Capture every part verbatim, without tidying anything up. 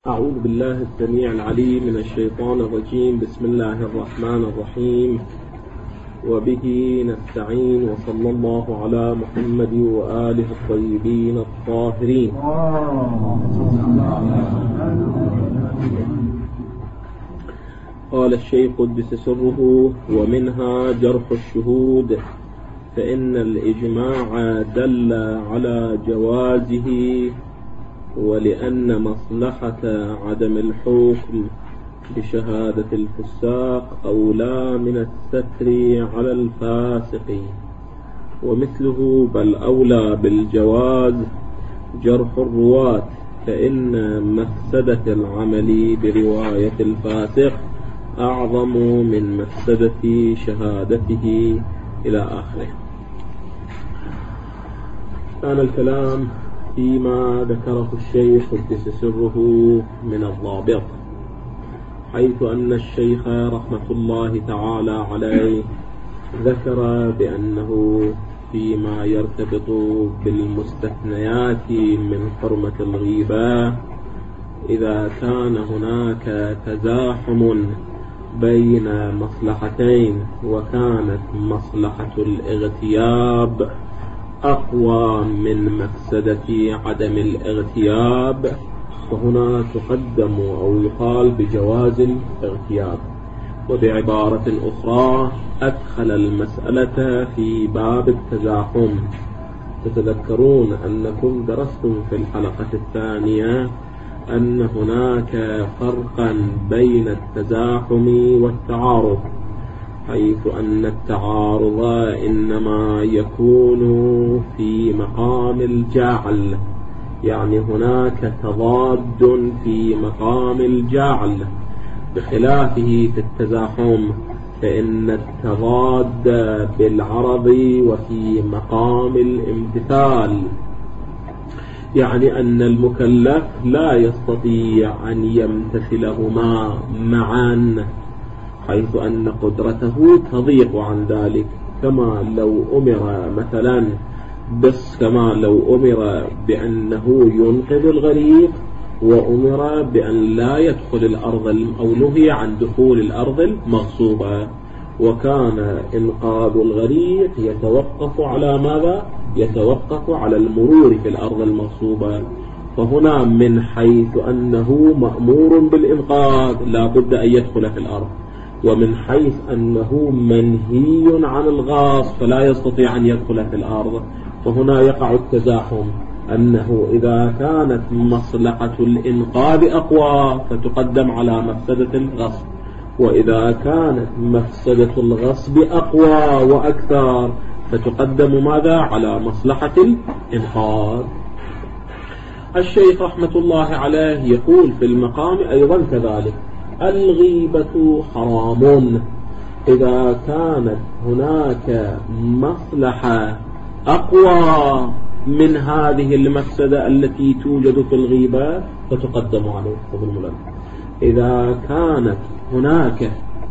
أعوذ بالله السميع العليم من الشيطان الرجيم. بسم الله الرحمن الرحيم، وبه نستعين، وصلى الله على محمد وآله الطيبين الطاهرين. قال الشيخ قدس سره: ومنها جرح الشهود، فإن الإجماع دل على جوازه، ولأن مصلحة عدم الحكم بشهادة الفساق أولى من الستر على الفاسق. ومثله بل أولى بالجواز جرح الرواة، فإن مفسدة العمل برواية الفاسق أعظم من مفسدة شهادته إلى آخره. كان الكلام فيما ذكره الشيخ قدس سره من الضابط، حيث أن الشيخ رحمة الله تعالى عليه ذكر بأنه فيما يرتبط بالمستثنيات من حرمة الغيبة، إذا كان هناك تزاحم بين مصلحتين وكانت مصلحة الاغتياب أقوى من مفسدة عدم الاغتياب، فهنا تقدم أو يقال بجواز الاغتياب. وبعبارة أخرى أدخل المسألة في باب التزاحم. تتذكرون أنكم درستم في الحلقة الثانية أن هناك فرقا بين التزاحم والتعارض، حيث أن التعارض إنما يكون في مقام الجعل، يعني هناك تضاد في مقام الجعل، بخلافه في التزاحم فإن التضاد بالعرض وفي مقام الامتثال، يعني أن المكلف لا يستطيع أن يمتثلهما معا، حيث أن قدرته تضيق عن ذلك. كما لو أمر مثلا بس كما لو أمر بأنه ينقذ الغريق، وأمر بأن لا يدخل الأرض أو نهي عن دخول الأرض المغصوبة، وكان إنقاذ الغريق يتوقف على ماذا؟ يتوقف على المرور في الأرض المغصوبة. فهنا من حيث أنه مأمور بالإنقاذ لا بد أن يدخل في الأرض، ومن حيث أنه منهي عن الغاص فلا يستطيع أن يدخل في الأرض، فهنا يقع التزاحم، أنه إذا كانت مصلحة الإنقاذ أقوى فتقدم على مفسدة الغصب، وإذا كانت مفسدة الغصب أقوى وأكثر فتقدم ماذا؟ على مصلحة الإنقاذ. الشيخ رحمة الله عليه يقول في المقام أيضا كذلك: الغيبة حرام إذا كانت هناك مصلحة أقوى من هذه المفسدة التي توجد في الغيبة فتقدم عليه. إذا كانت هناك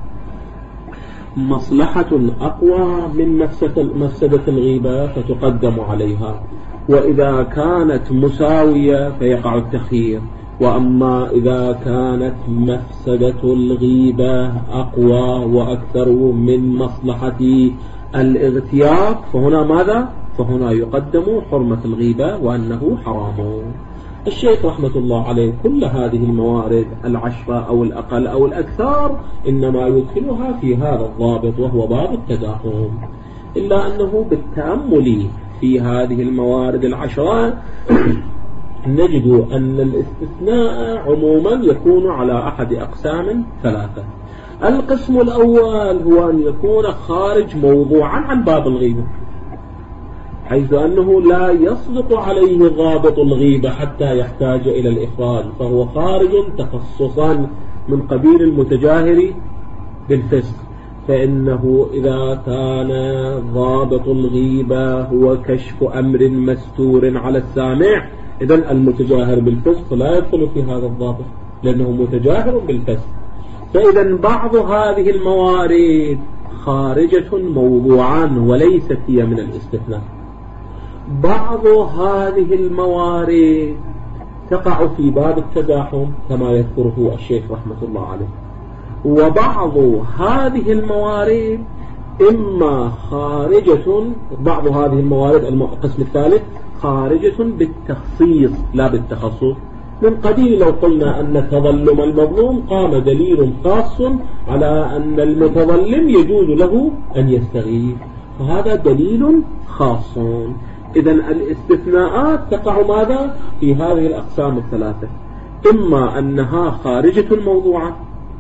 مصلحة أقوى من مفسدة الغيبة فتقدم عليها، وإذا كانت مساوية فيقع التخيير. وأما إذا كانت مفسدة الغيبة أقوى وأكثر من مصلحة الاغتياب فهنا ماذا؟ فهنا يقدم حرمة الغيبة وأنه حرام. الشيخ رحمة الله عليه كل هذه الموارد العشرة أو الأقل أو الأكثر إنما يدخلها في هذا الضابط وهو باب التزاحم، إلا أنه بالتأمل في هذه الموارد العشرة نجد أن الاستثناء عموما يكون على أحد أقسام ثلاثة. القسم الأول هو أن يكون خارج موضوعا عن باب الغيبة، حيث أنه لا يصدق عليه ضابط الغيبة حتى يحتاج إلى الإخراج، فهو خارج تخصصا من قبيل المتجاهر بالفسق. فإنه إذا كان ضابط الغيبة هو كشف أمر مستور على السامع، إذن المتجاهر بالفسق لا يدخل في هذا الضابط لأنه متجاهر بالفسق. فإذا بعض هذه الموارد خارجة موضوعا وليست هي من الاستثناء. بعض هذه الموارد تقع في باب التزاحم كما يذكره الشيخ رحمة الله عليه. وبعض هذه الموارد إما خارجة، بعض هذه الموارد القسم الثالث خارجة بالتخصيص لا بالتخصص. من قديم لو قلنا أن تظلم المظلوم قام دليل خاص على أن المتظلم يجوز له أن يستغيث، فهذا دليل خاص. إذن الاستثناءات تقع ماذا في هذه الأقسام الثلاثة؟ إما أنها خارجة الموضوع،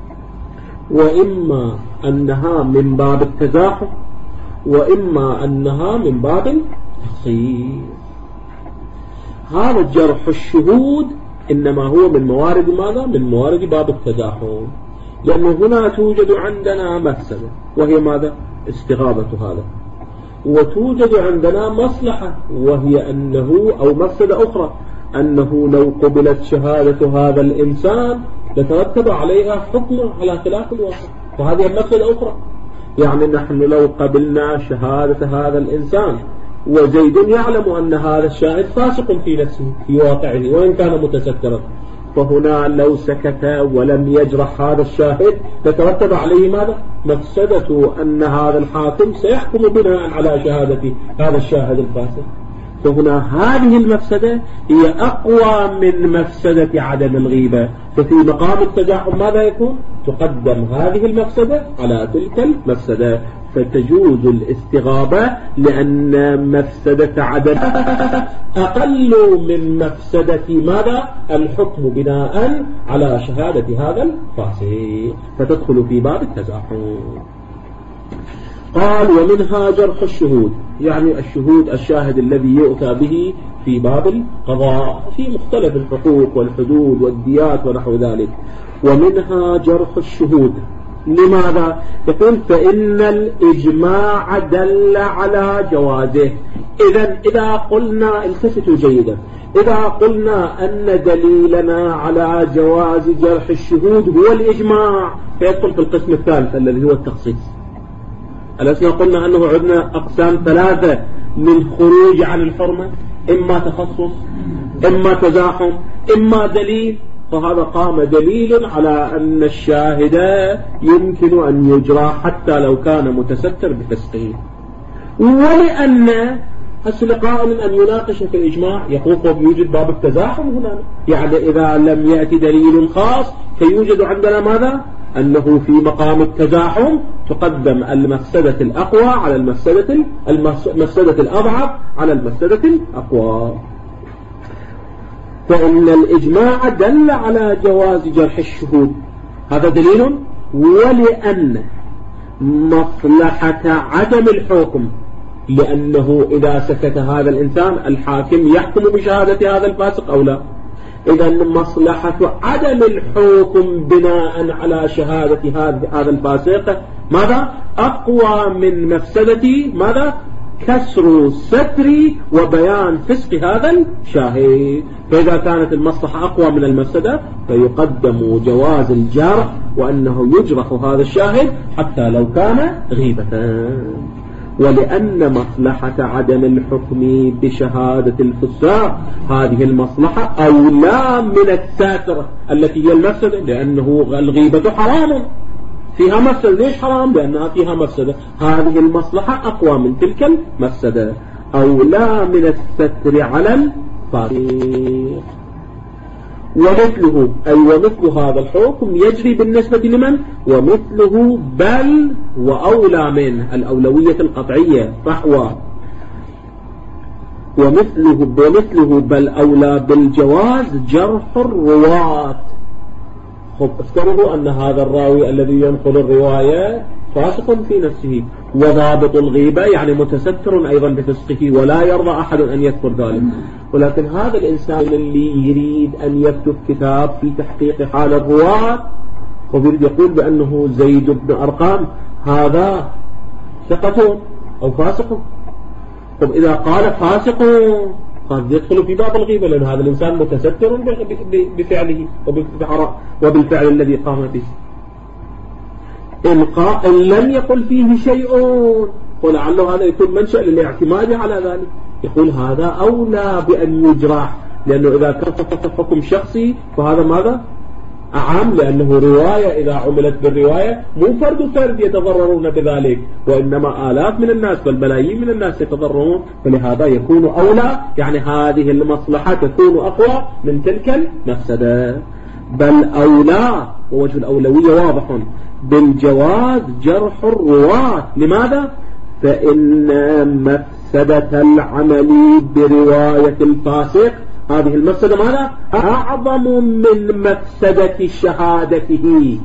وإما أنها من باب التزاحم، وإما أنها من باب التخصيص. هذا الجرح الشهود إنما هو من موارد ماذا؟ من موارد باب التزاحم، لأنه هنا توجد عندنا مفسدة وهي ماذا؟ استغاثة هذا، وتوجد عندنا مصلحة وهي أنه أو مفسدة أخرى أنه لو قبلت شهادة هذا الإنسان لترتب عليها حكم على خلاف الواقع، وهذه المفسدة أخرى. يعني نحن لو قبلنا شهادة هذا الإنسان وزيد يعلم أن هذا الشاهد فاسق في نفسه في واقعه وإن كان متسترا، فهنا لو سكت ولم يجرح هذا الشاهد لترتب عليه ماذا؟ مفسدة أن هذا الحاكم سيحكم بناء على شهادة هذا الشاهد الفاسق. فهنا هذه المفسدة هي أقوى من مفسدة عدم الغيبة، ففي مقام التزاحم ماذا يكون؟ تقدم هذه المفسدة على تلك المفسدة، فتجوز الاستغاثة لأن مفسدة عدم أقل من مفسدة ماذا؟ الحكم بناء على شهادة هذا الفاسق، فتدخل في باب التزاحم. قال ومنها جرح الشهود، يعني الشهود الشاهد الذي يؤتى به في باب القضاء في مختلف الحقوق والحدود والديات ونحو ذلك. ومنها جرح الشهود. لماذا؟ يقول فإن الإجماع دل على جوازه. إذن إذا قلنا، التفتوا جيدا، إذا قلنا أن دليلنا على جواز جرح الشهود هو الإجماع فيدخل في القسم الثالث الذي هو التخصيص. ألسنا قلنا أنه عندنا أقسام ثلاثة من خروج عن الحرمة، إما تخصص، إما تزاحم، إما دليل. فهذا قام دليل على أن الشاهد يمكن أن يجرى حتى لو كان متستر بفسقه. ولأن القائل أن يناقش في الإجماع يقول يوجد باب التزاحم هنا، يعني إذا لم يأتي دليل خاص فيوجد عندنا ماذا؟ أنه في مقام التزاحم تقدم المفسدة الأقوى على المفسدة المفسدة الأضعف على المفسدة الأقوى. فإن الإجماع دل على جواز جرح الشهود، هذا دليل. ولأن مصلحة عدم الحكم، لأنه إذا سكت هذا الإنسان الحاكم يحكم بشهادة هذا الفاسق أو لا. إذا مصلحة عدم الحكم بناء على شهادة هذا الفاسق ماذا؟ أقوى من مفسدة ماذا؟ كسر ستر وبيان فسق هذا الشاهد. فإذا كانت المصلحة أقوى من المفسدة فيقدم جواز الجرح وأنه يجرح هذا الشاهد حتى لو كان غيبة. ولأن مصلحة عدم الحكم بشهادة الفساق هذه المصلحة أولى من الساتر التي هي المفسدة، لأنه الغيبة حرام فيها مفسدة. ليش حرام؟ لأنها فيها مفسدة. هذه المصلحة أقوى من تلك المفسدة، أولى من الستر على الفاسق. ومثله أي ومثل هذا الحكم يجري بالنسبة لمن؟ ومثله بل وأولى منه، الأولوية القطعية فحوى. ومثله ومثله بل أولى بالجواز جرح الرواة. خب افترضوا أن هذا الراوي الذي ينقل الرواية فاسق في نفسه وضابط الغيبة يعني متستر أيضا بفسقه ولا يرضى أحد أن يذكر ذلك، ولكن هذا الإنسان اللي يريد أن يكتب كتاب في تحقيق حال الرواة ويريد يقول بأنه زيد بن أرقام هذا ثقة أو فاسق. طب إذا قال فاسق قد يدخل في باب الغيبة، لأن هذا الإنسان متستر بفعله وبالفعل الذي قام به. إن لم يقل فيه شيء ولعله هذا يكون منشأ للاعتماد على ذلك، يقول هذا أولى بأن يجرح لأنه إذا كان حكم شخصي فهذا ماذا؟ أعم، لأنه رواية إذا عملت بالرواية مو فرد فرد يتضررون بذلك، وإنما آلاف من الناس بل ملايين من الناس يتضررون، فلهذا يكون أولى، يعني هذه المصلحة تكون أقوى من تلك المفسدة. بل أولى، ووجه الأولوية واضح، بالجواز جرح الرواة. لماذا؟ فإن مفسدة العمل برواية الفاسق، هذه المفسدة ماذا؟ أعظم من مفسدة شهادته.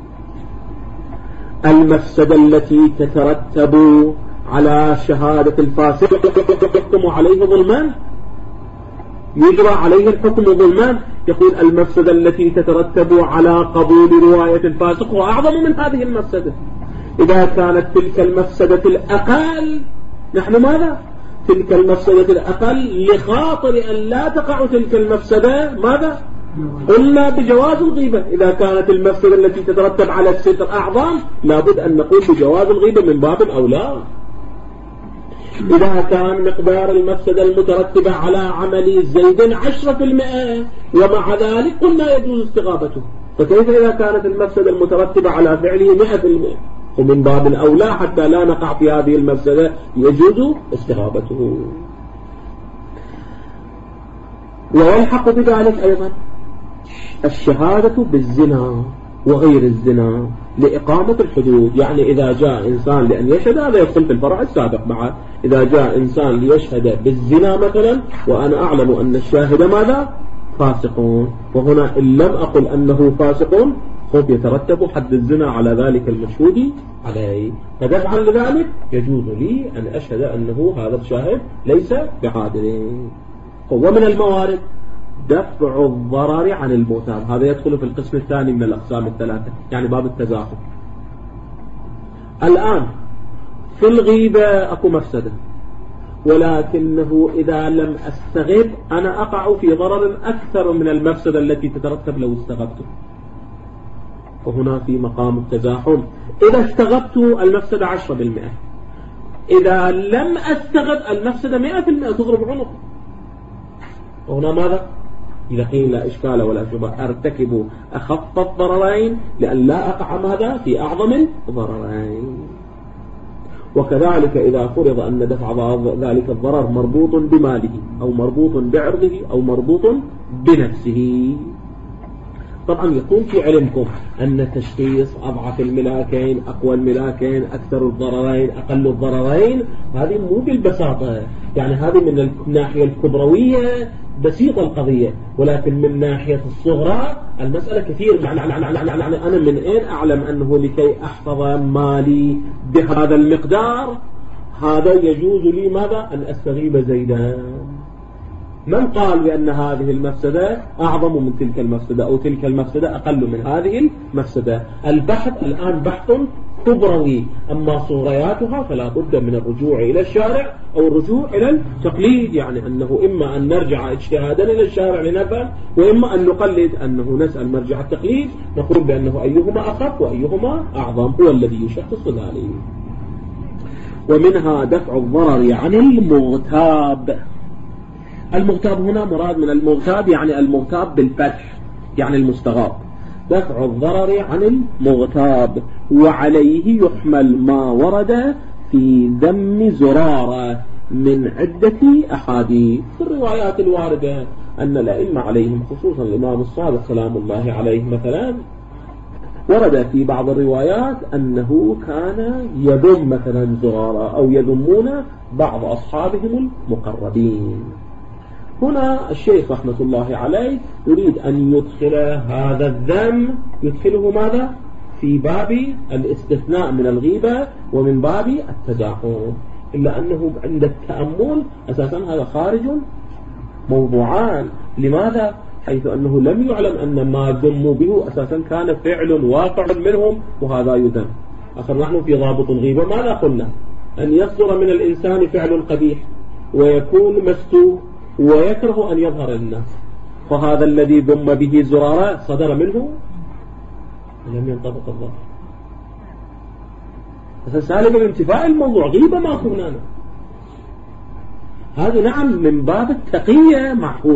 المفسدة التي تترتب على شهادة الفاسق يحكم عليه ظلمان، يجرى عليه الحكم ظلمان. يقول المفسدة التي تترتب على قبول رواية الفاسق هو أعظم من هذه المفسدة. إذا كانت تلك المفسدة الأقل، نحن ماذا؟ تلك المفسدة الأقل لخاطر أن لا تقع تلك المفسدة ماذا؟ قلنا بجواز الغيبة. إذا كانت المفسدة التي تترتب على الستر أعظم لابد أن نقول بجواز الغيبة من باب أولى. إذا كان مقدار المفسدة المترتبة على عمل زيد عشرة في المئة ومع ذلك قلنا يجوز استغابته، فكيف إذا كانت المفسدة المترتبة على فعله مئة في المئة؟ ومن باب الأولى حتى لا نقع في هذه المفسدة يجوز استغابته. ويلحق بذلك أيضا الشهادة بالزنا وغير الزنا لإقامة الحدود. يعني إذا جاء إنسان لأن يشهد، هذا يدخل في الفرع السابق بعد، إذا جاء إنسان ليشهد بالزنا مثلا وأنا أعلم أن الشاهد ماذا؟ فاسقون، وهنا إن لم أقل أنه فاسقون خب يترتب حد الزنا على ذلك المشهود عليه، فدفعا لذلك يجوز لي أن أشهد أنه هذا الشاهد ليس بقادر. ومن الموارد دفع الضرر عن المغتاب، هذا يدخل في القسم الثاني من الأقسام الثلاثة، يعني باب التزاحم. الآن في الغيبة أكو مفسدة، ولكنه إذا لم أستغب أنا أقع في ضرر أكثر من المفسدة التي تترتب لو استغبته، وهنا في مقام التزاحم. إذا استغبت المفسدة عشرة بالمئة، إذا لم أستغب المفسدة مئة بالمئة تضرب عنق، وهنا ماذا؟ إذا قيل لا إشكال ولا شبه أرتكب أخف الضررين لأن لا أقع ماذا؟ في أعظم الضررين. وكذلك إذا فرض أن دفع ذلك الضرر مربوط بماله أو مربوط بعرضه أو مربوط بنفسه. طبعا يكون في علمكم أن تشخيص أضعف الملاكين أقوى الملاكين أكثر الضررين أقل الضررين هذه مو بالبساطة، يعني هذه من الناحية الكبروية بسيطة القضية، ولكن من ناحية الصغرى المسألة كثير. يعني أنا من أين أعلم أنه لكي أحفظ مالي بهذا المقدار هذا يجوز لي ماذا؟ أن أستغيب زيدا. من قال بأن هذه المفسدة أعظم من تلك المفسدة أو تلك المفسدة أقل من هذه المفسدة؟ البحث الآن بحث كبروي، أما صورياتها فلا بد من الرجوع إلى الشارع أو الرجوع إلى التقليد، يعني أنه إما أن نرجع اجتهادا إلى الشارع لنفهم، وإما أن نقلد، أنه نسأل مرجع التقليد نقول بأنه أيهما أخف وأيهما أعظم هو الذي يشخص ذلك. ومنها دفع الضرر عن المغتاب. المغتاب هنا مراد من المغتاب يعني المغتاب بالفتح يعني المستغاب، دفع الضرر عن المغتاب. وعليه يحمل ما ورد في ذم زرارة من عدة أحاديث. في الروايات الواردة أن الأئمة عليهم خصوصا الإمام الصادق سلام الله عليه مثلا ورد في بعض الروايات أنه كان يذم مثلا زرارة أو يذمون بعض أصحابهم المقربين. هنا الشيخ رحمة الله عليه يريد أن يدخل هذا الذم، يدخله ماذا؟ في باب الاستثناء من الغيبة ومن باب التزاحم، إلا أنه عند التأمل أساسا هذا خارج موضوعان. لماذا؟ حيث أنه لم يعلم أن ما ذموا به أساسا كان فعل واقع منهم وهذا يذم. أخر نحن في ضابط الغيبة ماذا قلنا؟ أن يصدر من الإنسان فعل قبيح ويكون مستور ويكره أن يظهر للناس، فهذا الذي ذم به زرارة صدر منه لم ينطبق الظاهر، فسالب الانتفاء الموضوع غيبة ما كنا هذا نعم من باب التقية معقوله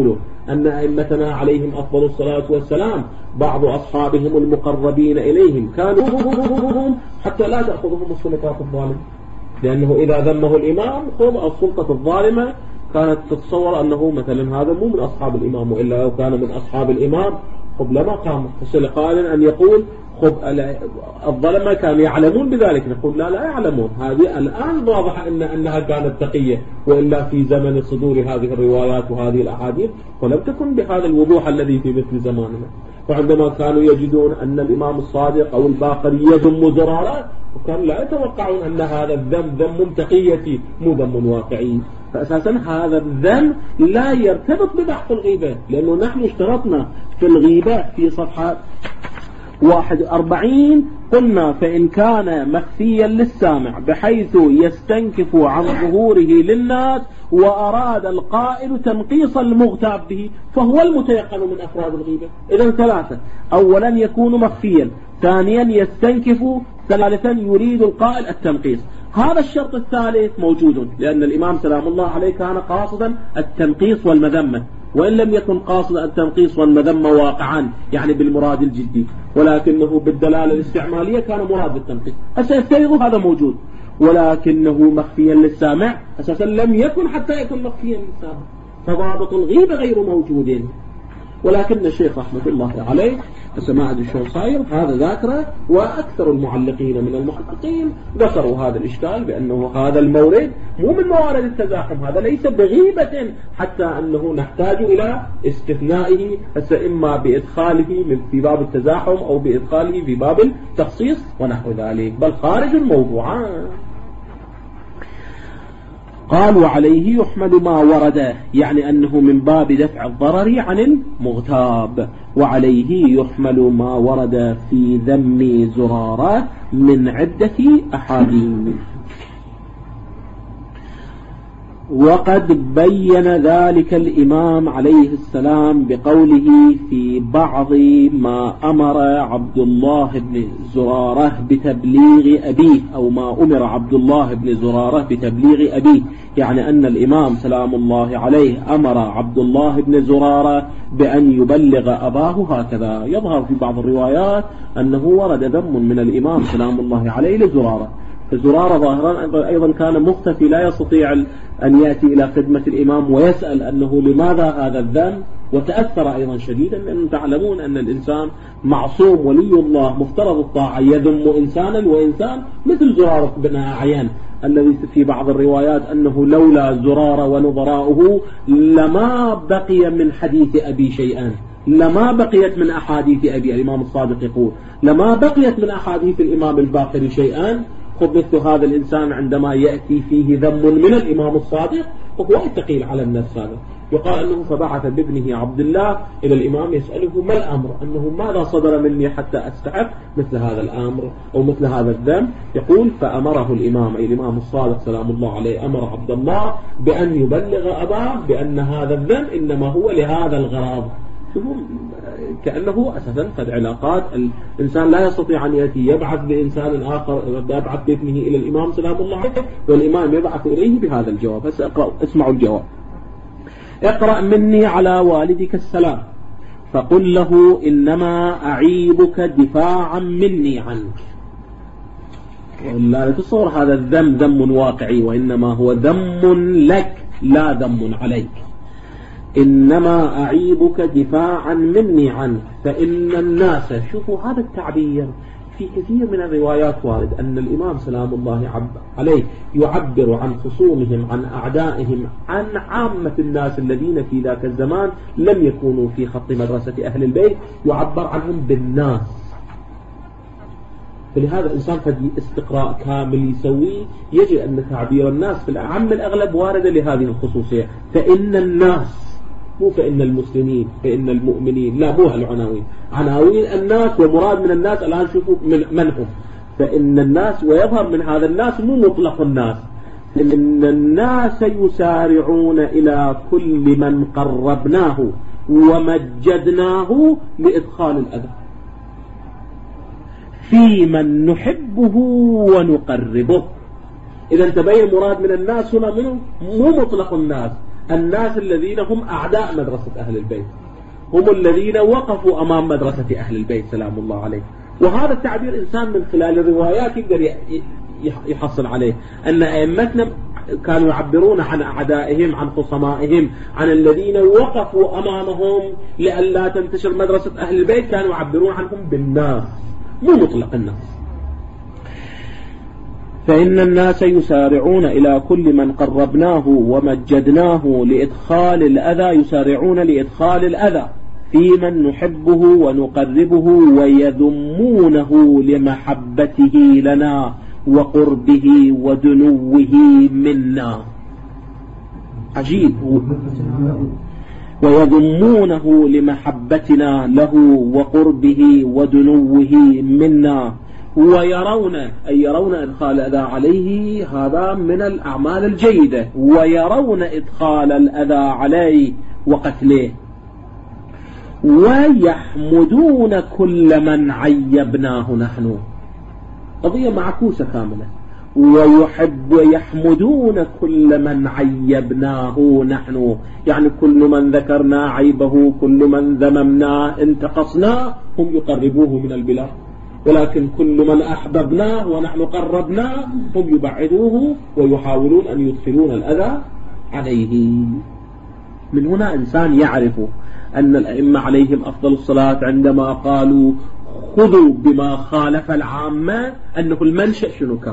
أن أئمتنا عليهم أفضل الصلاة والسلام بعض أصحابهم المقربين إليهم كانوا حتى لا تأخذهم السلطات الظالمة، لأنه إذا ذمه الإمام خذ السلطة الظالمة كانت تتصور أنه مثلا هذا مو من أصحاب الإمام، وإلا لو كان من أصحاب الإمام خب لما قام فصل قائل أن يقول خب الظلمة كانوا يعلمون بذلك، نقول لا لا يعلمون، هذه الآن واضح أن أنها كانت تقية، وإلا في زمن صدور هذه الروايات وهذه الأحاديث ولم تكن بهذا الوضوح الذي في مثل زماننا. وعندما كانوا يجدون أن الإمام الصادق أو الباقر يذم زرارة وكانوا لا يتوقعون أن هذا الذم ذم تقيتي مو ذم واقعي، فأساسا هذا الذم لا يرتبط ببحث الغيبة، لأنه نحن اشترطنا في الغيبة في صفحة واحد وأربعين قلنا فإن كان مخفيا للسامع بحيث يستنكف عن ظهوره للناس وأراد القائل تنقيص المغتاب به فهو المتيقن من أفراد الغيبة. إذن ثلاثة: أولا يكون مخفيا، ثانيا يستنكف، ثالثا يريد القائل التنقيص. هذا الشرط الثالث موجود، لأن الإمام سلام الله عليه كان قاصدا التنقيص والمذمة، وإن لم يكن قاصد التنقيص والمذمة واقعا يعني بالمراد الجدي، ولكنه بالدلالة الاستعمالية كان مراد التنقيص. أسيفترض هذا موجود، ولكنه مخفيا للسامع أساسا لم يكن حتى يكون مخفيا للسامع، فضابط الغيبة غير موجود. ولكن الشيخ رحمة الله عليه سماعة الشيخ صاير هذا ذاكره، وأكثر المعلقين من المحققين ذكروا هذا الإشكال بأنه هذا المورد مو من موارد التزاحم، هذا ليس بغيبة حتى أنه نحتاج إلى استثنائه، إما بإدخاله في باب التزاحم أو بإدخاله في باب التخصيص ونحو ذلك، بل خارج الموضوعات. قال وعليه يحمل ما ورد، يعني أنه من باب دفع الضرر عن المغتاب، وعليه يحمل ما ورد في ذم زرارة من عدة أحاديث. وقد بين ذلك الإمام عليه السلام بقوله في بعض ما أمر عبد الله بن زرارة بتبليغ أبيه، أو ما أمر عبد الله بن زرارة بتبليغ أبيه، يعني أن الإمام سلام الله عليه أمر عبد الله بن زرارة بأن يبلغ أباه هكذا. يظهر في بعض الروايات أنه ورد ذم من الإمام سلام الله عليه لزرارة، فزرارة ظاهرا أيضا كان مختفي لا يستطيع أن يأتي إلى خدمة الإمام ويسأل أنه لماذا هذا الذنب، وتأثر أيضا شديدا، لأن تعلمون أن الإنسان معصوم ولي الله مفترض الطاعة يذم إنسانا وإنسان مثل زرارة بن أعين الذي في بعض الروايات أنه لولا زرارة ونظراؤه لما بقي من حديث أبي شيئا، لما بقيت من أحاديث أبي، الإمام الصادق يقول لما بقيت من أحاديث الإمام الباقر شيئا. خذ مثل هذا الإنسان عندما يأتي فيه ذم من الإمام الصادق وهو ثقيل على النفس، هذا يقال أنه فبعث بابنه عبد الله إلى الإمام يسأله ما الأمر، أنه ماذا صدر مني حتى أستحق مثل هذا الأمر أو مثل هذا الذنب. يقول فأمره الإمام أي الإمام الصادق سلام الله عليه أمر عبد الله بأن يبلغ أباه بأن هذا الذنب إنما هو لهذا الغرض. شوفوا كأنه أساسا قد علاقات الإنسان لا يستطيع أن يأتي يبعث بإنسان آخر، يبعث بابنه إلى الإمام سلام الله عليه والإمام يبعث إليه بهذا الجواب. بس اقرأ اسمعوا الجواب: اقرأ مني على والدك السلام فقل له إنما أعيبك دفاعا مني عنك. لا تصور هذا الذم ذم واقعي، وإنما هو ذم لك لا ذم عليك. إنما أعيبك دفاعا مني عنك فإن الناس، شوفوا هذا التعبير في كثير من الروايات وارد أن الإمام سلام الله عليه يعبر عن خصومهم عن أعدائهم عن عامة الناس الذين في ذاك الزمان لم يكونوا في خط مدرسة أهل البيت، يعبر عنهم بالناس. فلهذا الإنسان قد استقراء كامل يسويه يجد أن تعبير الناس في العام الأغلب وارد لهذه الخصوصية. فإن الناس، مو فإن المسلمين، فإن المؤمنين، لا مو هالعناوين، عناوين الناس، ومراد من الناس الآن شوفوا من, من هم. فإن الناس، ويظهر من هذا الناس مو مطلق الناس، إن الناس يسارعون إلى كل من قربناه ومجدناه لإدخال الأذى في من نحبه ونقربه. إذا تبين مراد من الناس هنا منه مو مطلق الناس، الناس الذين هم أعداء مدرسة أهل البيت هم الذين وقفوا أمام مدرسة أهل البيت سلام الله عليه. وهذا التعبير إنسان من خلال الروايات يقدر يحصل عليه أن أئمتنا كانوا يعبرون عن أعدائهم، عن خصمائهم، عن الذين وقفوا أمامهم لئلا تنتشر مدرسة أهل البيت، كانوا يعبرون عنهم بالناس مو مطلق الناس. فإن الناس يسارعون إلى كل من قربناه ومجدناه لإدخال الأذى، يسارعون لإدخال الأذى في من نحبه ونقربه، ويذمونه لمحبته لنا وقربه ودنوه منا. عجيب. ويذمونه لمحبتنا له وقربه ودنوه منا، ويرون أي يرون إدخال الأذى عليه هذا من الأعمال الجيدة، ويرون إدخال الأذى عليه وقتله، ويحمدون كل من عيبناه نحن. قضية معكوسة كاملة. ويحب ويحمدون كل من عيبناه نحن، يعني كل من ذكرنا عيبه، كل من ذممناه انتقصناه هم يقربوه من البلاد، ولكن كل من أحببناه ونحن قربناه هم يبعدوه ويحاولون أن يدخلون الأذى عليه. من هنا إنسان يعرف أن الأئمة عليهم أفضل الصلاة عندما قالوا خذوا بما خالف العامة أنه المنشأ شنو كان؟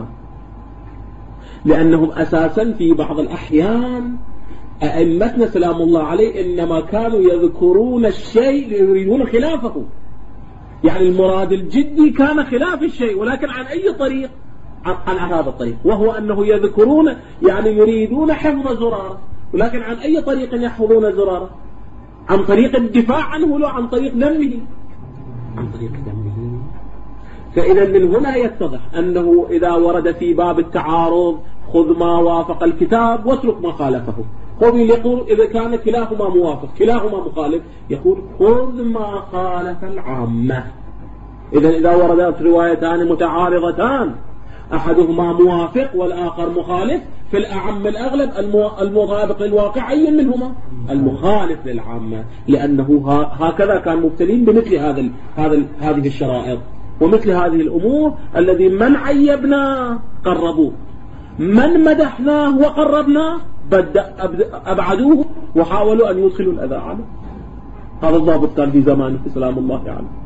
لأنهم أساسا في بعض الأحيان أئمتنا سلام الله عليه إنما كانوا يذكرون الشيء ليريدون خلافه، يعني المراد الجدي كان خلاف الشيء، ولكن عن أي طريق؟ عن هذا الطريق، وهو أنه يذكرون يعني يريدون حفظ زرارة، ولكن عن أي طريق يحفظون زرارة؟ عن طريق الدفاع عنه لا عن طريق ذمه، عن طريق ذمه. فإذا من هنا يتضح أنه إذا ورد في باب التعارض خذ ما وافق الكتاب واترك ما خالفه، خذ يقول إذا كان كلاهما موافق كلاهما مخالف يقول خذ ما خالف العامة. إذا إذا وردت روايتان متعارضتان أحدهما موافق والآخر مخالف، في الأعم الأغلب المطابق للواقع أي منهما المخالف للعامة، لأنه هكذا كان مبتلين بمثل هذا هذا هذه الشرائط ومثل هذه الأمور. الذي من عيبناه قربوه، من مدحناه وقربناه أبعدوه وحاولوا أن يدخلوا الأذى عنه. هذا الضابط كان في زمانه سلام الله عليه. يعني.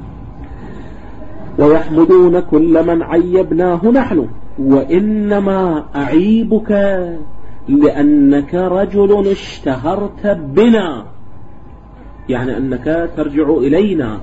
ويحمدون كل من عيبناه نحن، وإنما أعيبك لأنك رجل اشتهرت بنا، يعني أنك ترجع إلينا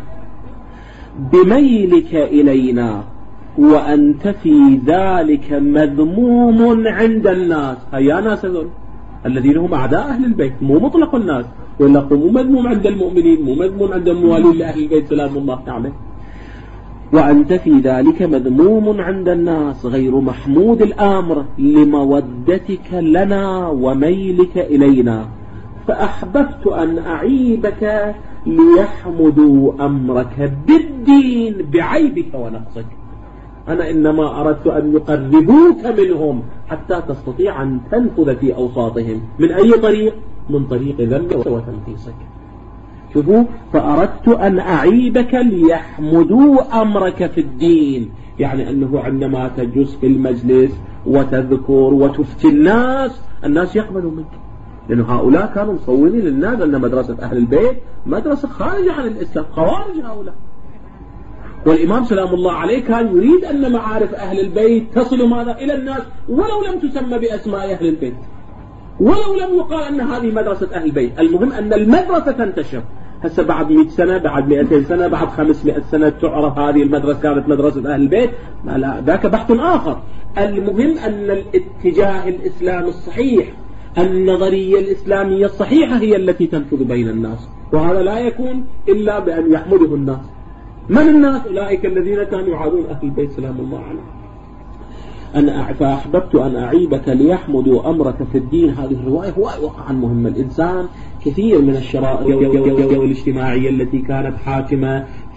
بميلك إلينا، وأنت في ذلك مذموم عند الناس. هيا ناس هذول الذين هم أعداء أهل البيت، مو مطلق الناس، ولا مو مذموم عند المؤمنين، مو مذموم عند الموالين لأهل البيت سلام الله عليه. وأنت في ذلك مذموم عند الناس غير محمود الأمر لمودتك لنا وميلك إلينا، فأحببت أن أعيبك ليحمدوا أمرك بالدين بعيبك ونقصك. أنا إنما أردت أن يقربوك منهم حتى تستطيع أن تنفذ في أوساطهم. من أي طريق؟ من طريق ذنب وتنقيصك. شوفوا، فأردت أن أعيبك ليحمدوا أمرك في الدين، يعني أنه عندما تجلس في المجلس وتذكر وتفتي الناس، الناس يقبلوا منك، لأن هؤلاء كانوا مصورين للناس أن مدرسة أهل البيت مدرسة خارجة عن الإسلام، خوارج هؤلاء. والإمام سلام الله عليه كان يريد أن معارف أهل البيت تصل ماذا إلى الناس، ولو لم تسمى بأسماء أهل البيت، ولو لم يقال أن هذه مدرسة أهل البيت، المهم أن المدرسة تنتشر. هسه بعد مئة سنة، بعد مئتين سنة، بعد خمسمائة سنة تعرف هذه المدرسة كانت مدرسة أهل البيت، لا ذاك بحث آخر. المهم أن الاتجاه الإسلامي الصحيح، النظرية الإسلامية الصحيحة هي التي تنفذ بين الناس، وهذا لا يكون إلا بأن يحمده الناس. من الناس؟ أولئك الذين كانوا يعادون أهل البيت سلام الله عليه. أنا فأحببت أن أعيبك ليحمدوا أمرك في الدين. هذه الرواية هو واقعا مهمة. الإنسان كثير من الشرائع والاجتماعية التي كانت حاكمة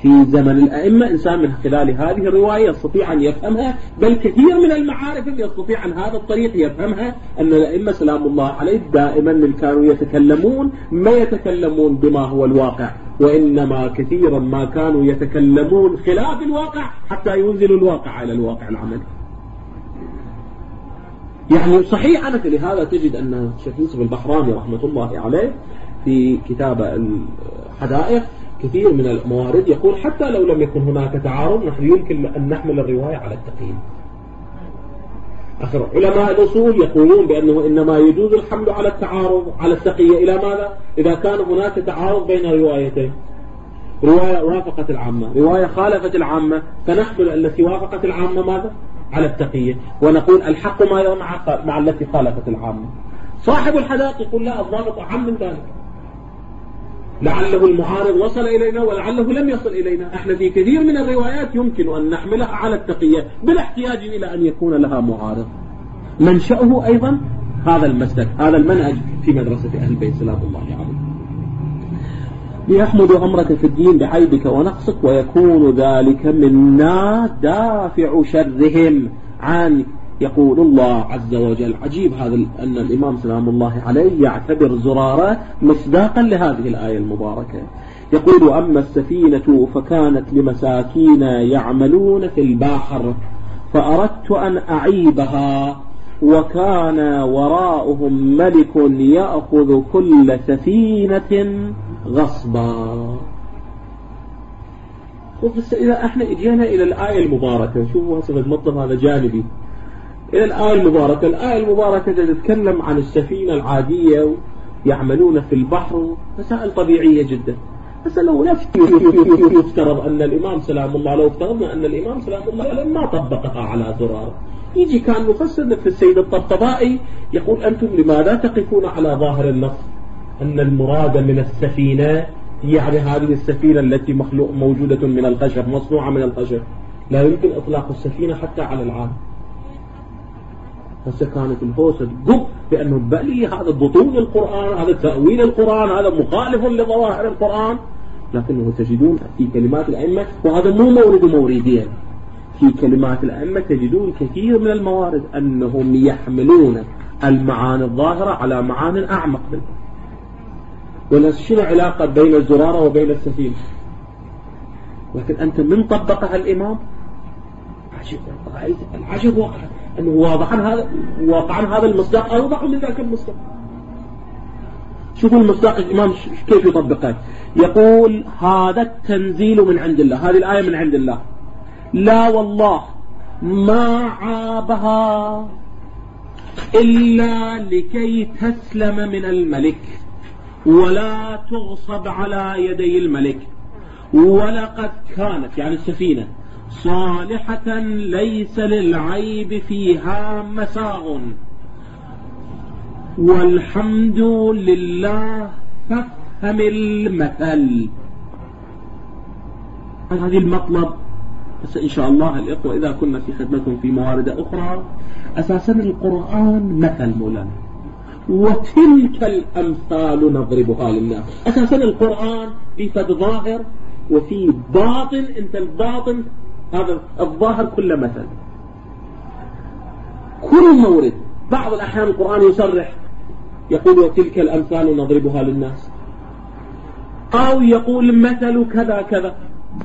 في زمن الأئمة إنسان من خلال هذه الرواية يستطيع أن يفهمها، بل كثير من المعارف يستطيع عن هذا الطريق يفهمها أن الأئمة سلام الله عليه دائما كانوا يتكلمون ما يتكلمون بما هو الواقع، وإنما كثيرا ما كانوا يتكلمون خلاف الواقع حتى ينزلوا الواقع على الواقع العملي. يعني صحيح أنا لهذا تجد أن الشيخ يوسف البحراني رحمة الله عليه في كتاب الحدائق كثير من الموارد يقول حتى لو لم يكن هناك تعارض نحن يمكن أن نحمل الرواية على التقييد. آخر علماء الأصول يقولون بأنه إنما يجوز الحمل على التعارض على التقية إلى ماذا؟ إذا كان هناك تعارض بين روايتين، رواية وافقت العامة رواية خالفت العامة، فنحمل التي وافقت العامة ماذا؟ على التقية، ونقول الحق ما مع مع التي خالفت العامة. صاحب الحدائق يقول لا، الضابط أعم من ذلك، لعله المعارض وصل إلينا ولعله لم يصل إلينا. احنا في كثير من الروايات يمكن أن نحملها على التقية بلا احتياج إلى أن يكون لها معارض. منشأه أيضا هذا المسلك، هذا المنهج في مدرسة أهل البيت سلام الله عليه. ليحمد أمرك في الدين بعيبك ونقصك ويكون ذلك منا دافع شرهم عنك. يقول الله عز وجل، عجيب هذا أن الإمام سلام الله عليه يعتبر زرارة مصداقا لهذه الآية المباركة. يقول أما السفينة فكانت لمساكين يعملون في البحر فأردت أن أعيبها وكان وراءهم ملك يأخذ كل سفينة غصبا. إذا احنا اجينا إلى الآية المباركة، شوفوا هسه المطلب هذا جانبي، إلى الآية المباركة. الآية المباركة تتكلم عن السفينة العادية يعملون في البحر، مسائل طبيعية جدا. بس لو يفترض أن الإمام سلام الله لو افترضنا أن الإمام سلام الله ما طبقها على زرارة، يجي كان مفسر في السيد الطبطبائي يقول أنتم لماذا تقفون على ظاهر النص أن المراد من السفينة يعني هذه السفينة التي مخلوق موجودة من الخشب مصنوعة من الخشب، لا يمكن إطلاق السفينة حتى على العام. هسه كانت الهوسة تقب بأنه بلي هذا بطول القرآن، هذا تأويل القرآن، هذا مخالف لظواهر القرآن. لكنه تجدون في كلمات الأئمة، وهذا مو مورد موردين، في كلمات الأئمة تجدون كثير من الموارد أنهم يحملون المعاني الظاهرة على معاني أعمق منها. ولا شنو علاقة بين الزرارة وبين السفينة؟ لكن أنت من طبقها الإمام عجب، رأيت العجب واقع أنه واضحا هذا واقعا هذا المصداق أوضح من ذاك المصداق. شوفوا المصداق الإمام كيف يطبقه. يقول هذا التنزيل من عند الله، هذه الآية من عند الله، لا والله ما عابها إلا لكي تسلم من الملك ولا تغصب على يدي الملك، ولقد كانت يعني السفينة صالحة ليس للعيب فيها مساغ والحمد لله فافهم المثل. هذه المطلب. بس إن شاء الله الإخوة إذا كنا في خدمتهم في موارد أخرى، أساسا القرآن مثل مولانا، وتلك الأمثال نضربها للناس. أساسا القرآن في فد ظاهر وفي باطن، أنت الباطن هذا الظاهر كله مثل. كل مورد بعض الأحيان القرآن يصرح يقول وتلك الأمثال نضربها للناس، أو يقول مثل كذا كذا.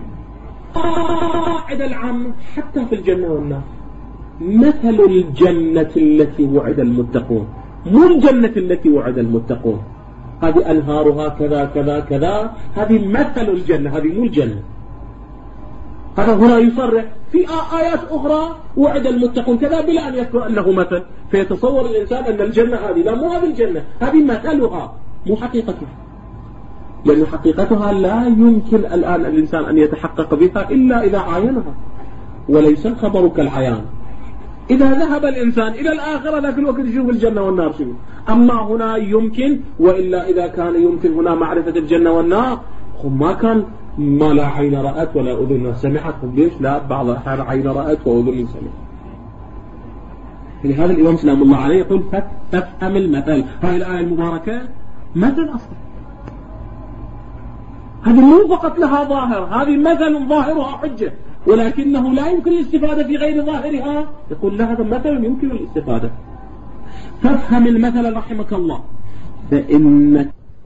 قاعدة العامة حتى في الجنة والنار، مثل الجنة التي وعد المتقون، مو الجنة التي وعد المتقون، هذه أنهارها كذا كذا كذا، هذه مثل الجنة، هذه مو الجنة. هذا هنا يصرح. في آيات أخرى وعد المتقون كذا بلا أن يذكر أنه مثل، فيتصور الإنسان أن الجنة هذه، لا مو هذه الجنة، هذه مثلها مو حقيقتها، لأن حقيقتها لا يمكن الآن الإنسان أن يتحقق بها إلا إذا عاينها، وليس الخبر كالعيان. إذا ذهب الإنسان إلى الآخرة ذاك الوقت يشوف الجنة والنار شنو. أما هنا يمكن، وإلا إذا كان يمكن هنا معرفة الجنة والنار، ما كان ما لا عين رأت ولا أذن سمعت. ليش؟ لا، بعض الأحيان عين رأت وأذن سمعت. لهذا الإمام سلام الله عليه يقول فافهم المثل. هذه الآية المباركة مثل أصلا. هذه مو فقط لها ظاهر، هذه مثل ظاهرها حجة ولكنه لا يمكن الاستفادة في غير ظاهرها، يقول لا هذا مثل يمكن الاستفادة. فافهم المثل رحمك الله. فإن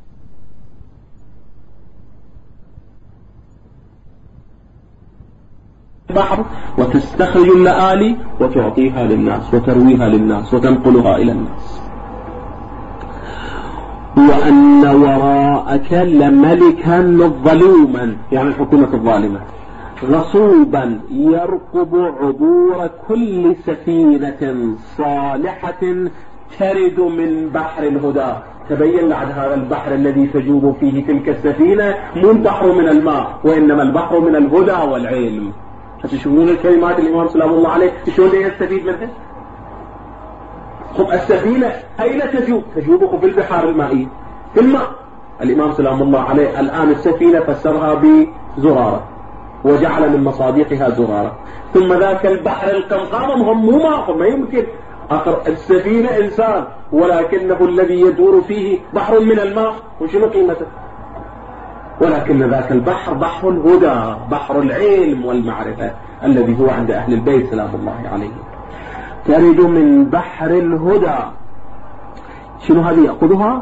البحر وتستخرج اللآلي وتعطيها للناس وترويها للناس وتنقلها إلى الناس، وأن وراءك لملكا ظلوما، يعني الحكومة الظالمة، غصوبا يرقب عبور كل سفينة صالحة ترد من بحر الهدى. تبين بعد هذا البحر الذي تجوب فيه تلك السفينة مو البحر من الماء وإنما البحر من الهدى والعلم. تشوفون الكلمات الإمام سلام الله عليه شلون يستفيد منها؟ خب السفينة أين تجوب؟ تجوب في البحار المائية في الماء. الإمام سلام الله عليه الآن السفينة فسرها بزرارة وجعل من مصادقها زرارة، ثم ذاك البحر القمقام هم مو ماء، ما يمكن آخر السفينة إنسان ولكنه الذي يدور فيه بحر من الماء، وشنو قيمته؟ ولكن ذاك البحر بحر الهدى، بحر العلم والمعرفة الذي هو عند أهل البيت سلام الله عليه. ترد من بحر الهدى، شنو هذه يأخذها؟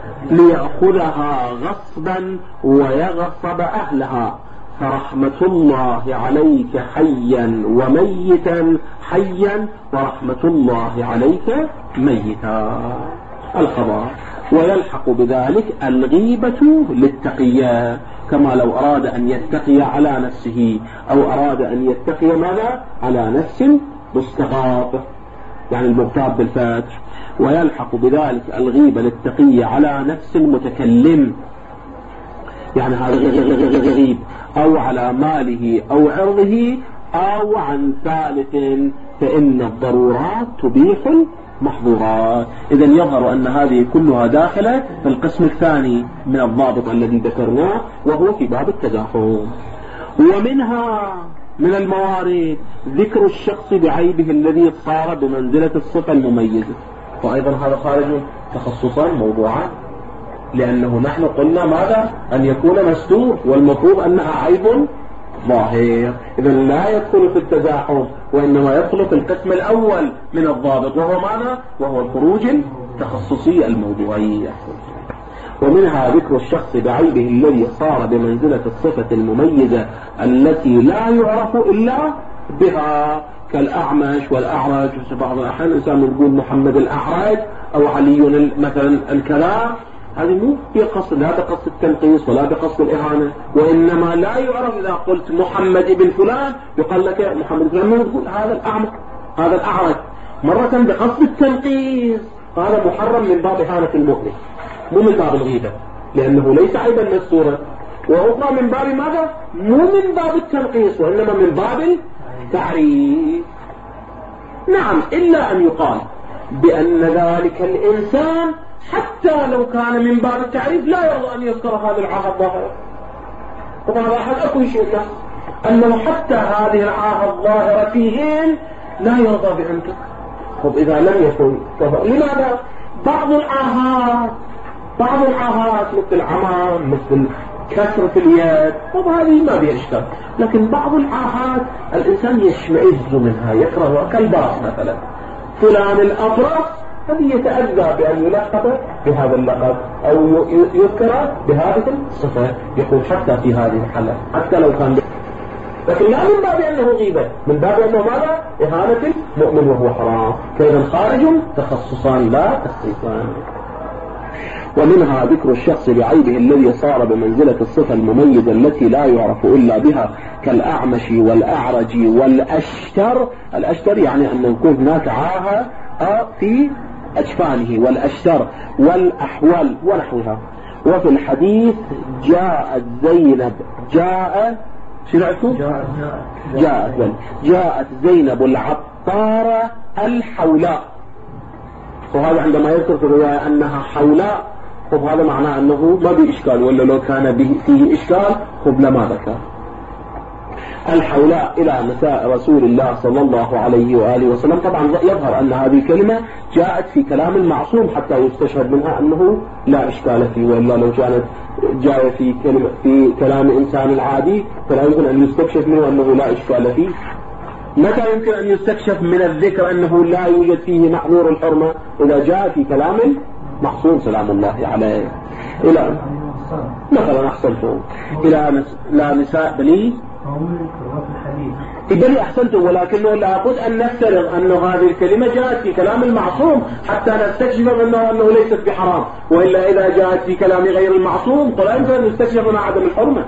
ليأخذها غصبا ويغصب أهلها، فرحمة الله عليك حيا وميتا حيا ورحمة الله عليك ميتا. الخبر. ويلحق بذلك الغيبة للتقية، كما لو أراد أن يتقي على نفسه أو أراد أن يتقي ماذا؟ على نفس مستغاث، يعني المغتاب بالفتح. ويلحق بذلك الغيبة للتقية على نفس المتكلم، يعني هذا غيب أو على ماله أو عرضه أو عن ثالث، فإن الضرورات تبيح المحظورات. إذن يظهر أن هذه كلها داخلة في القسم الثاني من الضابط الذي ذكرناه، وهو في باب التزاحم. ومنها من الموارد ذكر الشخص بعيبه الذي صار بمنزلة الصفة المميزة، وأيضا هذا خارج تخصصا موضوعا، لأنه نحن قلنا ماذا؟ أن يكون مستور، والمفروض أنها عيب ظاهر. إذن لا يدخل في التزاحم وإنما يدخل في القسم الأول من الضابط، وهو ماذا؟ وهو الخروج التخصصي الموضوعي. ومنها ذكر الشخص بعيبه الذي صار بمنزلة الصفة المميزة التي لا يعرف إلا بها، كالأعمش والأعرج. بعض الأحيان الإنسان يقول محمد الأعرج أو علي مثلا الكلام، هذه مو بقصد، لا بقصد التنقيص ولا بقصد الإهانة، وإنما لا يعرف. إذا قلت محمد بن فلان يقال لك محمد بن فلان، تقول هذا الأعمى هذا الأعرج، مرة بقصد التنقيص، هذا محرم من باب إهانة المؤمن، مو من باب الغيبة، لأنه ليس عيبا مستورا. وأخرى من باب ماذا؟ مو من باب التنقيص وإنما من باب التعريف. نعم، إلا أن يقال بأن ذلك الإنسان حتى لو كان من باب التعريف لا يرضى أن يذكر هذه العاهة الظاهرة. طبعا أحد أكو شيء أنه حتى هذه العاهة الظاهرة فيهن لا يرضى بأنك. طب إذا لم يكن طبعا. لماذا؟ بعض العاهات بعض العاهات مثل العمام، مثل كسرة اليد، طب هذه ما بها إشكال، لكن بعض العاهات الإنسان يشمئز منها، يكرهها، كالباص مثلا، فلان الأطرف، هذه يتأذى بأن يلقب بهذا اللقب أو يذكر بهذه الصفة، يقول حتى في هذه الحالة حتى لو كان ب... لكن لا من باب أنه غيبة، من باب أنه ماذا؟ إهانة المؤمن وهو حرام. كذا خارج تخصصا لا تخصيصا. ومنها ذكر الشخص بعيبه الذي صار بمنزلة الصفة المميزة التي لا يعرف إلا بها، كالأعمش والأعرج والأشتر. الأشتر يعني أن يكون هناك عاهة في أجفانه، والأشتر والأحول ونحوها. وفي الحديث جاءت زينب جاء شنعكم؟ جاءت جاءت زينب العطارة الحولاء، وهذا عندما يذكر في الرواية أنها حولاء، خب هذا معناه أنه ما به إشكال، ولا لو كان به فيه إشكال خب لما ذكر. الحولاء إلى نساء رسول الله صلى الله عليه وآله وسلم. طبعا يظهر أن هذه الكلمة جاءت في كلام المعصوم حتى يستشهد منها أنه لا إشكال فيه، وإلا لو كانت جاء في كلمة في كلام إنسان عادي فلا يمكن أن يستكشف منه أنه لا إشكال فيه. متى يمكن أن يستكشف من الذكر أنه لا يوجد فيه محظور الحرمة؟ إذا جاء في كلام معصوم سلام الله عليه. إلى مثلا أحسنتم إلى نس... لا نساء بني بني أحسنتم، ولكنه لابد أن نفترض أن هذه الكلمة جاءت في كلام المعصوم حتى نستكشف منه أنه ليست بحرام، وإلا إذا جاءت في كلام غير المعصوم فلا يمكن أن نستكشف منها عدم الحرمة.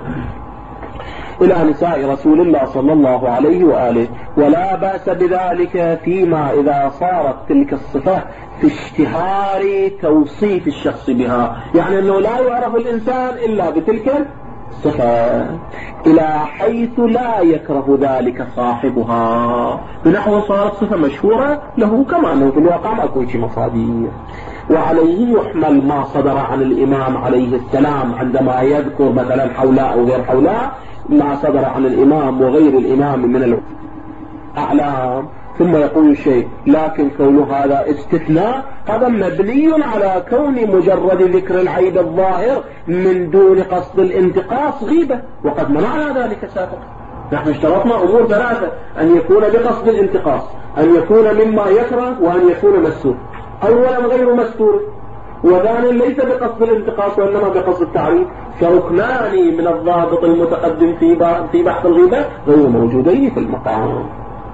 إلى نساء رسول الله صلى الله عليه وآله. ولا بأس بذلك فيما إذا صارت تلك الصفة في اشتهار توصيف الشخص بها، يعني أنه لا يعرف الإنسان إلا بتلك الصفة، إلى حيث لا يكره ذلك صاحبها، بنحو صارت صفة مشهورة له كما أنه في الواقع ما أكون شيء مصادر. وعليه يحمل ما صدر عن الإمام عليه السلام عندما يذكر مثلا حولاء أو غير حولاء، ما صدر عن الإمام وغير الإمام من الأعلام، ثم يقول شيء لكن كونه هذا استثناء هذا مبني على كون مجرد ذكر العيب الظاهر من دون قصد الانتقاص غيبة، وقد منعنا ذلك سابقا. نحن اشترطنا أمور ثلاثة: أن يكون بقصد الانتقاص، أن يكون مما يكره، وأن يكون مستور. أولا غير مستور، وثانيا ليس بقصد الانتقاص وإنما بقصد التعريف، فركنان من الضابط المتقدم في بحث الغيبة غير موجودين في المقام.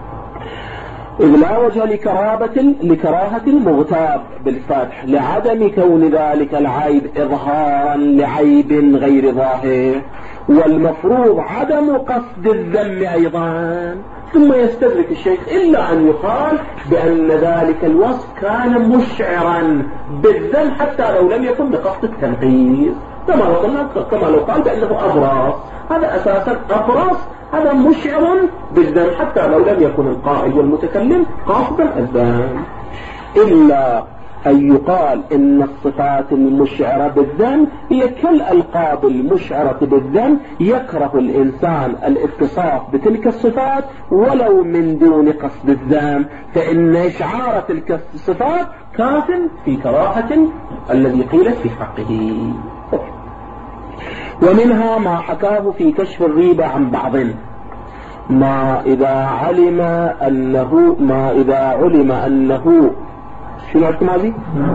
إذ لا وجه لكرابة لكراهة المغتاب بالفتح لعدم كون ذلك العيب إظهارا لعيب غير ظاهر، والمفروض عدم قصد الذم أيضا. ثم يستدرك الشيخ إلا أن يقال بأن ذلك الوصف كان مشعرا بالذم حتى لو لم يكن بقصد التنقيص، كما لو قلنا كما لو قال بأنه أبرص، هذا أساسا أبرص هذا مشعر بالذم حتى لو لم يكن القائل والمتكلم قاصدا الذم. إلا أن يقال إن الصفات المشعرة بالذم هي كالألقاب المشعرة بالذم، يكره الإنسان الاتصاف بتلك الصفات ولو من دون قصد الذم، فإن إشعار تلك الصفات كاف في كراهة الذي قيلت في حقه. ومنها ما حكاه في كشف الريبة عن بعض، ما إذا علم أنه ما إذا علم أنه شنو عندكم هذه؟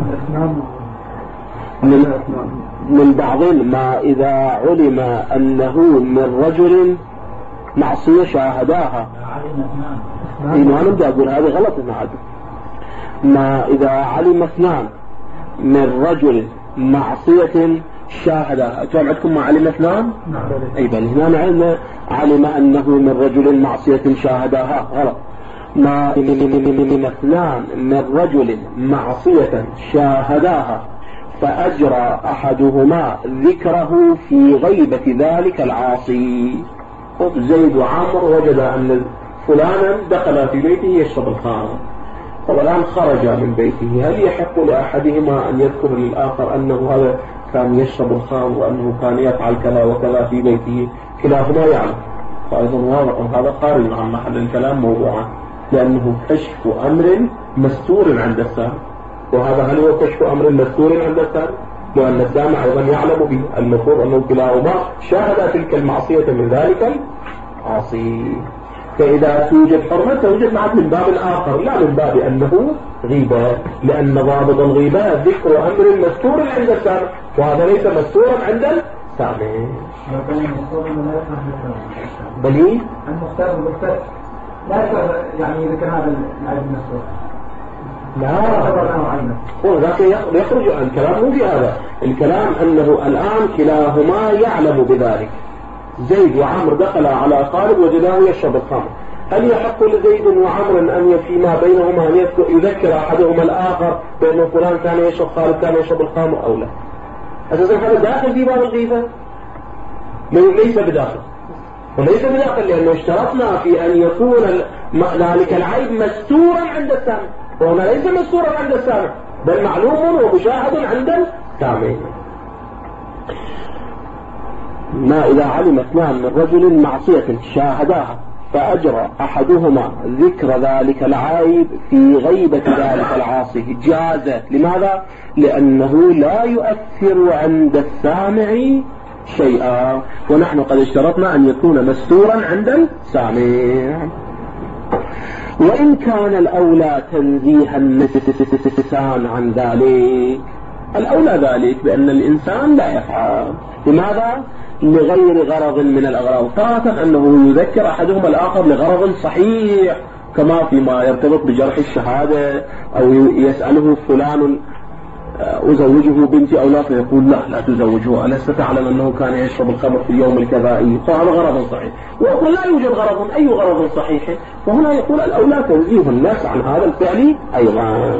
من, من بعض ما إذا علم أنه من رجل معصية شاهداها. إيه ما نبدأ أقول هذا غلط هنا. ما إذا علم اثنان من رجل معصية شاهدها، أنتم عندكم ما علم اثنان؟ أي بل هنا علم علم أنه من رجل معصية شاهدها غلط. ما من اثنان من رجل معصية شاهداها فأجرى أحدهما ذكره في غيبة ذلك العاصي. زيد وعمر وجد أن فلانا دخل في بيته يشرب الخمر، والآن خرج من بيته، هل يحق لأحدهما أن يذكر للآخر أنه هذا كان يشرب الخمر وأنه كان يفعل كذا وكذا في بيته؟ كلاهما يعلم، فأيضا واضح هذا خارج عن محل الكلام موضوعا، لأنه كشف أمر مستور عند السامع، وهذا هل هو كشف أمر مستور عند السامع؟ لأن السامع أيضا يعلم به، المفروض أنه كلاهما شاهد تلك المعصية من ذلك العاصي. فإذا توجد حرمة توجد معك من باب آخر لا من باب أنه غيبة، لأن ضابط الغيبة ذكر أمر مستور عند السامع، وهذا ليس مستورا عند السامع. بلي المختار بالفتح لا يعني ذكر هذا العيب المستور، لا هو ذاك يخرج عن الكلام. مو في هذا الكلام أنه الآن كلاهما يعلم بذلك. زيد وعمر دخل على خالد وجداه يشرب الخمر، هل يحق لزيد وعمر أن فيما بينهما أن يذكر أحدهما الآخر بأن فلان كان يشرب خالد كان يشرب الخمر أو لا؟ أساسا هذا داخل في باب الغيبة؟ ليس بداخل، وليس بداخل لأنه اشترطنا في أن يكون ذلك العيب مستورا عند السامع، وهنا ليس مستورا عند السامع بل معلوم ومشاهد عند السامع. ما إذا علم اثنان من رجل معصية شاهداها فأجرى أحدهما ذكر ذلك العيب في غيبة ذلك العاصي جاز. لماذا؟ لأنه لا يؤثر عند السامع شيئا، ونحن قد اشترطنا أن يكون مستورا عند السامع. وإن كان الأولى تنزيه الإنسان عن ذلك، الأولى ذلك بأن الإنسان لا يفعل. لماذا؟ لغير غرض من الأغراض، تارة أنه يذكر أحدهما الآخر لغرض صحيح كما فيما يرتبط بجرح الشهادة، أو يسأله فلان أزوجه بنتي أو لا، فيقول لا لا تزوجه، ألست تعلم أنه كان يشرب الخمر في اليوم الكذائي، فهذا غرض صحيح. ويقول لا يوجد غرض، أي غرض صحيح؟ وهنا يقول الأولى تنزيه الناس عن هذا الفعل أيضا.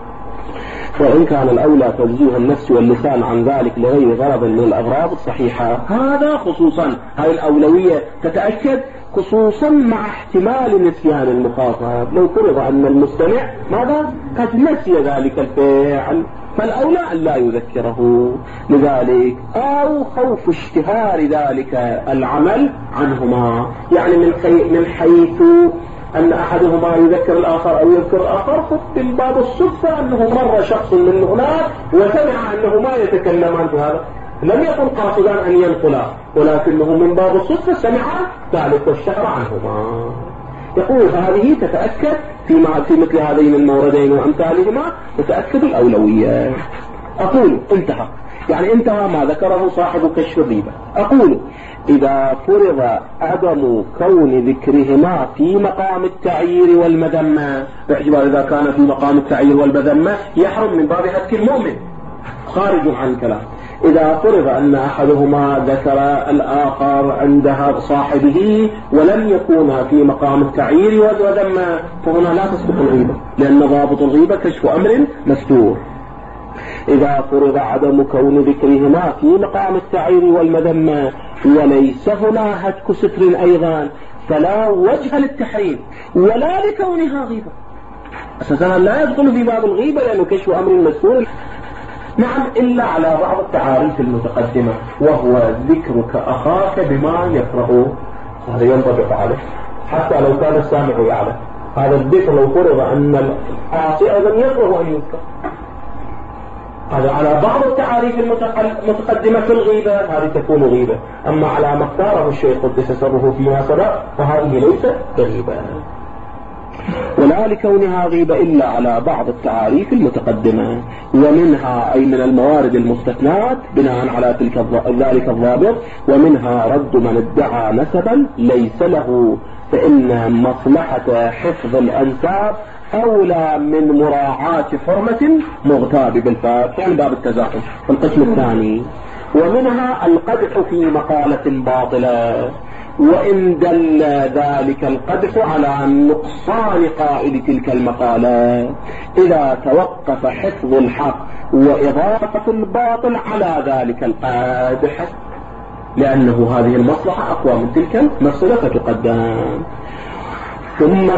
وإن كان الأولى تنزيه النفس واللسان عن ذلك لغير غرض من الأغراض الصحيحة، هذا خصوصا هذه الأولوية تتأكد خصوصا مع احتمال نسيان المخاطب. لو فرض أن المستمع ماذا قد نسي ذلك الفعل فالأولى أن لا يذكره لذلك، أو خوف اشتهار ذلك العمل عنهما، يعني من من حيث أن أحدهما يذكر الآخر أو يذكر الآخر، من باب الصدفة أنه مر شخص من هناك وسمع أنه ما يتكلمان في هذا، لم يكن قاصدا أن ينقلا، ولكنه من باب الصدفة سمع ذلك والشهر عنهما. يقول هذه تتأكد في مثل هذين الموردين وأمثالهما، تتأكد الأولوية. أقول انتهى، يعني انتهى ما ذكره صاحب كشف الريبة. أقول إذا فرض عدم كون ذكرهما في مقام التعيير والمذمة، باعتبار إذا كان في مقام التعيير والمذمة يحرم من باب هتك المؤمن، خارج عن الكلام. إذا فرض أن أحدهما ذكر الآخر عند صاحبه ولم يكون في مقام التعيير والمذمة، فهنا لا تسقط الغيبة، لأن ضابط الغيبة كشف أمر مستور. إذا فرض عدم كون ذكرهما في مقام التعيير والمذمة وليس هنا هتك ستر أيضا، فلا وجه للتحريم ولا لكونها غيبة. أساسا لا يدخل في باب الغيبة لأنه كشف أمر مستور. نعم، إلا على بعض التعاريف المتقدمة، وهو ذكرك أخاك بما يكرهه، هذا ينطبق عليه حتى لو كان السامع يعلم. هذا الذكر لو فرض أن العاصي أيضا يكره أن يذكر، هذا على بعض التعاريف المتقدمة في الغيبة، هذه تكون غيبة. أما على ما اختاره الشيخ قدس سره فيما سبق فهذه ليست غيبة، ولا لكونها غيبة إلا على بعض التعاريف المتقدمة. ومنها أي من الموارد المستثنات بناء على تلك ذلك الضابط، ومنها رد من ادعى نسبا ليس له، فإن مصلحة حفظ الأنساب أولى من مراعاة حرمة مغتاب بالفات، يعني باب التزاحم. القسم الثاني، ومنها القدح في مقالة باطلة، وإن دل ذلك القدح على نقصان قائل تلك المقالة، إذا توقف حفظ الحق وإضافة الباطل على ذلك القدح، لأنه هذه المصلحة أقوى من تلك المصلحة فتقدم. ثم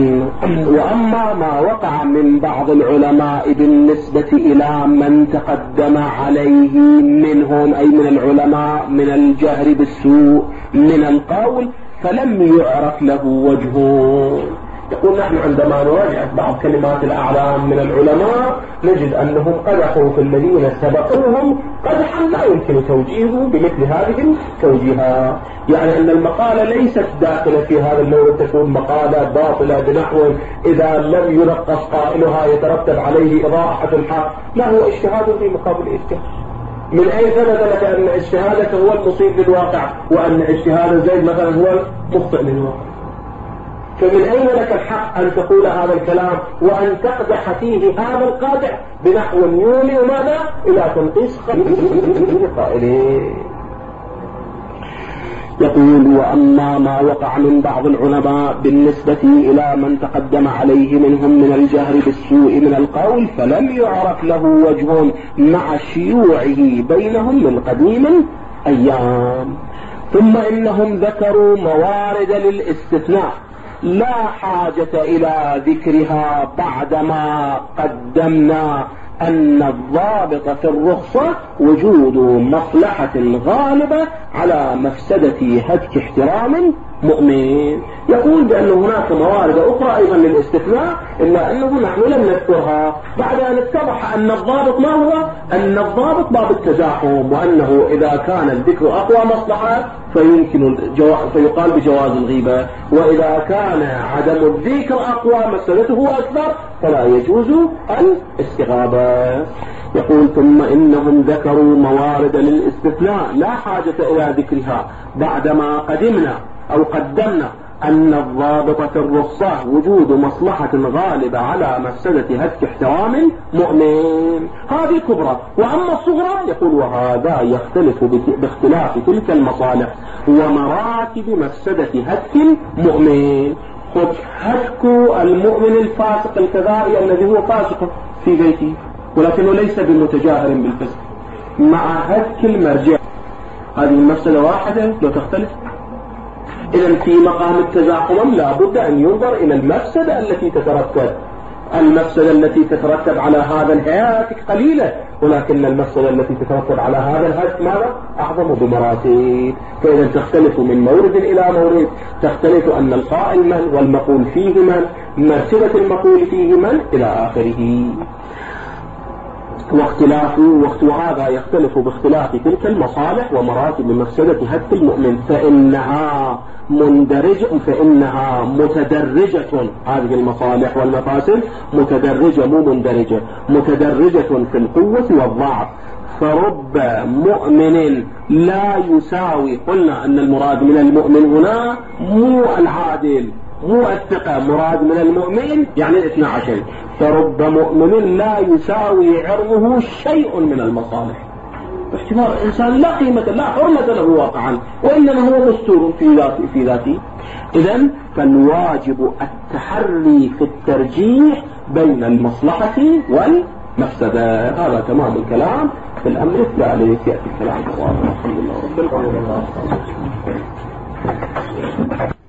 وأما ما وقع من بعض العلماء بالنسبة إلى من تقدم عليه منهم، أي من العلماء، من الجهر بالسوء من القول، فلم يعرف له وجه. يقول نحن عندما نراجع بعض كلمات الأعلام من العلماء نجد أنهم قدحوا في الذين سبقوهم قدحا لا يمكن توجيهه بمثل هذه التوجيهات، يعني أن المقالة ليست داخلة في هذا النوع، تكون مقالة باطلة بنحو إذا لم ينقص قائلها يترتب عليه إضاحة الحق، لا، هو اجتهاد في مقابل اجتهاد. من أي ثبت لك أن اجتهادك هو المصيب للواقع، وأن اجتهاد زيد مثلا هو المخطئ للواقع؟ فمن أين لك الحق أن تقول هذا الكلام وأن تقدح فيه هذا القادح بنحو يولي وماذا إلى تنقيص قائلين؟ يقول وأما ما وقع من بعض العلماء بالنسبة إلى من تقدم عليه منهم من الجهر بالسوء من القول، فلم يعرف له وجه مع شيوعه بينهم من قديم أيام. ثم إنهم ذكروا موارد للاستثناء لا حاجة إلى ذكرها بعدما قدمنا أن الضابط في الرخصة وجود مصلحة غالبة على مفسدة هتك احترام مؤمن. يقول بأن هناك موارد أخرى أيضا للاستثناء إلا أنه نحن لم نذكرها بعد أن اتضح أن الضابط ما هو؟ أن الضابط باب التزاحم، وأنه إذا كان الذكر أقوى مصلحة فيمكن الجو... فيقال بجواز الغيبة، وإذا كان عدم الذكر أقوى مفسدته أكثر فلا يجوز الاستغابة. يقول ثم إنهم ذكروا موارد للاستثناء لا حاجة إلى ذكرها بعدما قدمنا أو قدمنا أن الضابط في الرخصة وجود مصلحة غالبة على مفسدة هتك احترام مؤمن، هذه كبرى. وأما الصغرى يقول وهذا يختلف باختلاف تلك المصالح ومراتب مفسدة هتك مؤمن. خذ هتك المؤمن الفاسق الكذائي الذي هو فاسق في بيته ولكنه ليس بمتجاهر بالفسق مع هتك المرجع، هذه المفسدة واحدة لو تختلف. إذن في مقام التزاحم لا بد أن ينظر إلى المفسدة التي تترتب. المفسدة التي تترتب على هذا الهاتك قليلة، ولكن المفسدة التي تترتب على هذا الهاتك ماذا؟ أعظم بمراتب. فإذا تختلف من مورد إلى مورد، تختلف أن القائل من والمقول فيه من، مرتبة المقول فيه من إلى آخره. واختلاف وقت هذا يختلف باختلاف تلك المصالح ومراتب مفسدة هتك المؤمن، فإنها مندرجة فإنها متدرجة. هذه المصالح والمفاسد متدرجة مو مندرجة، متدرجة في القوة والضعف. فرب مؤمن لا يساوي، قلنا أن المراد من المؤمن هنا مو العادل مو الثقة، مراد من المؤمن يعني الاثنى عشر. فرب مؤمن لا يساوي عرضه شيء من المصالح، باعتبار إنسان لا قيمة لا حرمة له واقعا، وإنما هو مستور في ذاته في ذاته. إذن فالواجب التحري في الترجيح بين المصلحة والمفسدة. هذا تمام الكلام. في الأمر الثالث يأتي الكلام الرابع. الحمد لله رب العالمين.